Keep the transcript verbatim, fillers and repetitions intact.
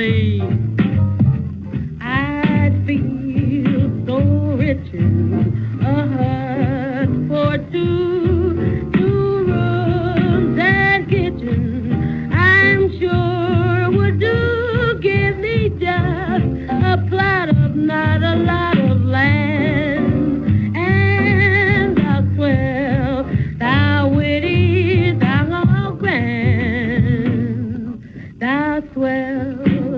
see. I'd feel so rich in a hut for two, two rooms and kitchen. I'm sure would do. Give me just a plot of not a lot.